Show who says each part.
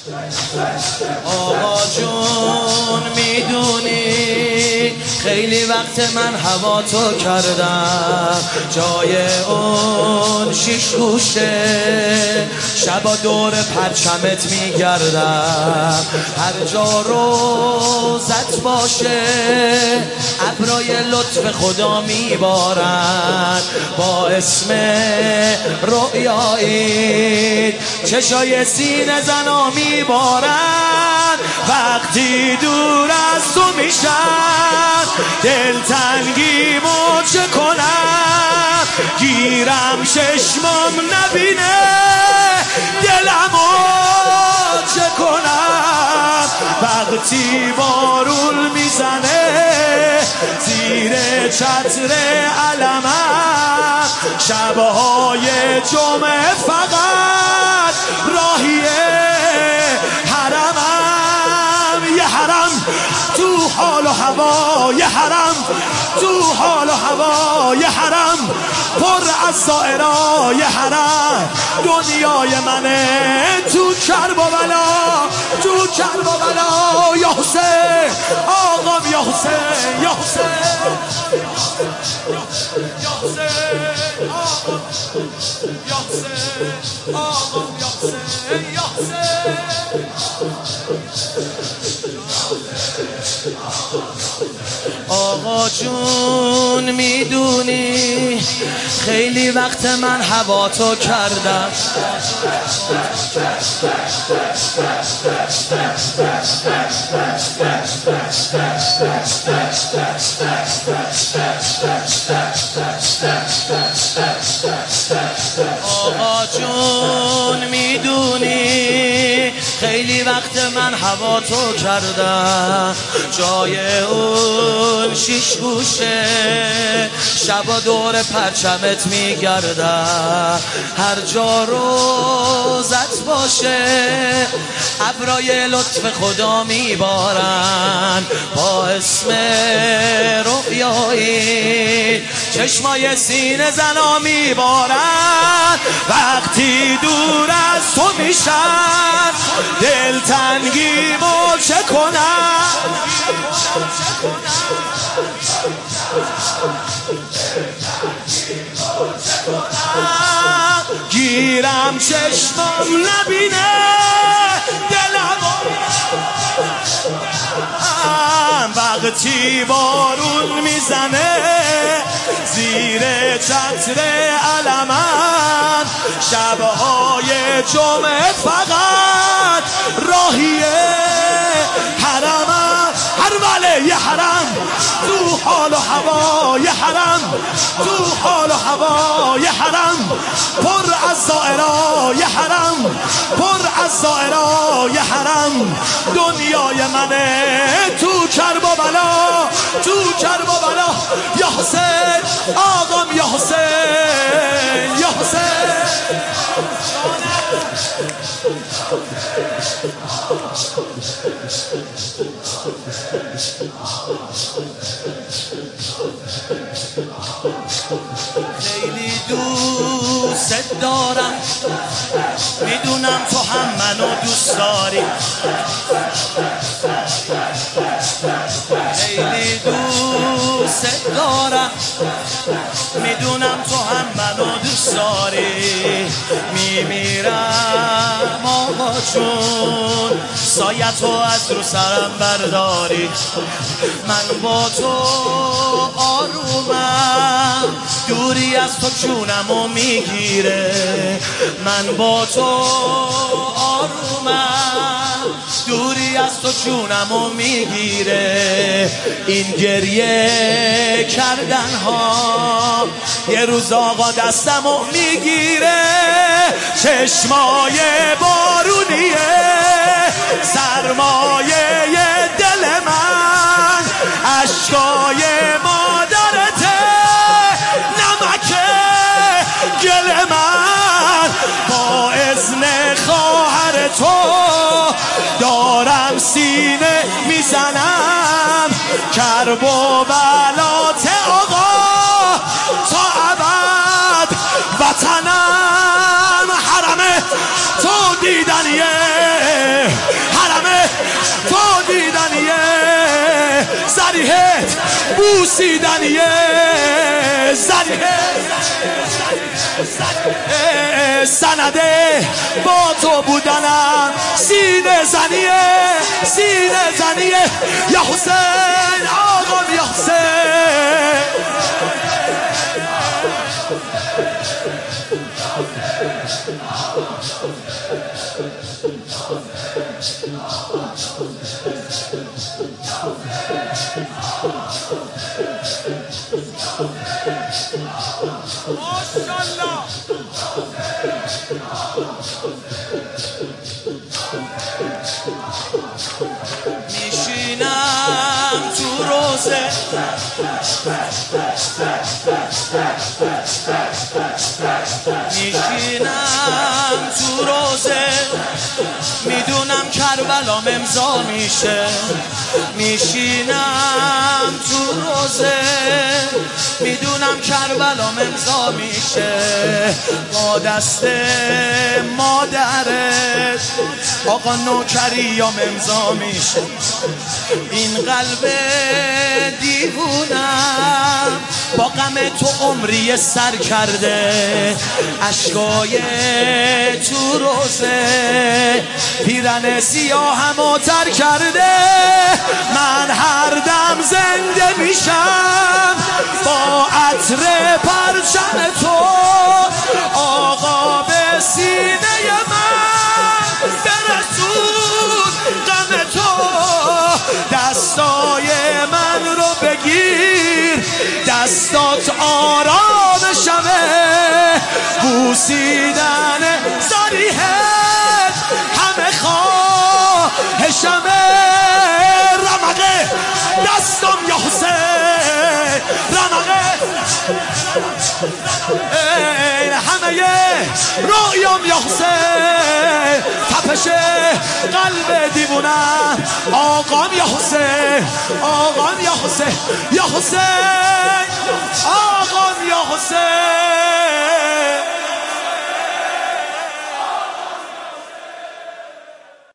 Speaker 1: آقا جون میدونی خیلی وقت من هوا تو کردم، جای اون شیش گوشه شبا دور پرچمت میگردم، هر جا روزت باشه ابرای لطف خدا میبارن، با اسم رؤیایی چشای سینه زنا میبارن، وقتی دور از تو میشن دلتنگیمو چه کنم، گیرم چشمام نبینه دلمو چه کنم، وقتی بارون میزنه زیر چتر علمم، شبهای جمعه فقط راهیه حرمم، یه حرم تو حال و هوا، یه حرم تو حال و هوا، یه حرم پر از زائرای حرم، دنیای منه تو کرب و بلا، تو کرب و بلا، یا حسین آقام، یا حسین، یا حسین، یا حسین آقام، یا حسین آقام، یا حسین، یا حسین. آقا جون میدونی خیلی وقت من هوا تو کردم، آقا جون میدونی خیلی وقت من هوا تو کردم، جای اون شیش گوشه شبا دور پرچمت میگردم، هر جا روزت باشه ابرای لطف خدا میبارن، با اسم رؤیایی چشمای سینه زنا میبارن، وقتی دور از تو میشن دلتنگیمو چه کنم، گیرم چشمام نبینه دلمو، وقتی بارون میزنه زیر چتر علمم، شبهای جمعه فقط راهیه حرمم، هر یه حرم تو حال و هوا، یه حرم تو حال و هوا، یه حرم پر از زائرای حرم، پر از زائرای حرم، دنیای منه تو کرب و بلا، تو کرب و بلا، یا حسین آقام، یا حسین، یا حسین. خیلی دوست دارم، میدونم تو هم منو دوست داری، خیلی دوست دارم، میدونم تو هم منو دوست داری، میمیرم آقا جون سایتو از رو سرم برداری، من با تو آرومم دوری از تو جونمو میگیره، من با تو آرومم دوری از تو جونمو میگیره، این گریه کردن ها یه روز آقا دستمو میگیره، چشمای بارونیه سرمایه دل من، اشکای مادرته نمک گل من، با اذن خواهر تو دارم سینه میزنم، کرب و بلات آقا تا ابد وطنم، حرم تو دیدنیه زریحت بوسیدنیه، زریحت سنده با تو بودنم، سینه زنیه، سینه زنیه. یا حسین آقام یا حسین، ماشاءالله. میشینم تو روزه، میشینم تو روزه، میدونم کربلام امضا میشه. میشینم تو روزه، میدونم کربلام امضا میشه. با دست مادرت آقا نوکریام امضا میشه. این قلب دیوونم با غم تو عمری سر کرده، اشکای تو روزه پیرن سیاهم تر کرده. من هر دم زنده میشم با عطر پرچم تو، آقا به سینه من برسون غم تو. دستای من رو بگیر، دستات آرامشمه، بوسیدن زریحت همه خواهشمه. رمقه دستم یا حسین، رمقه همه رویام یا حسین، تپش قلب دیوونم آقام یا حسین، آقام یا حسین، یا حسین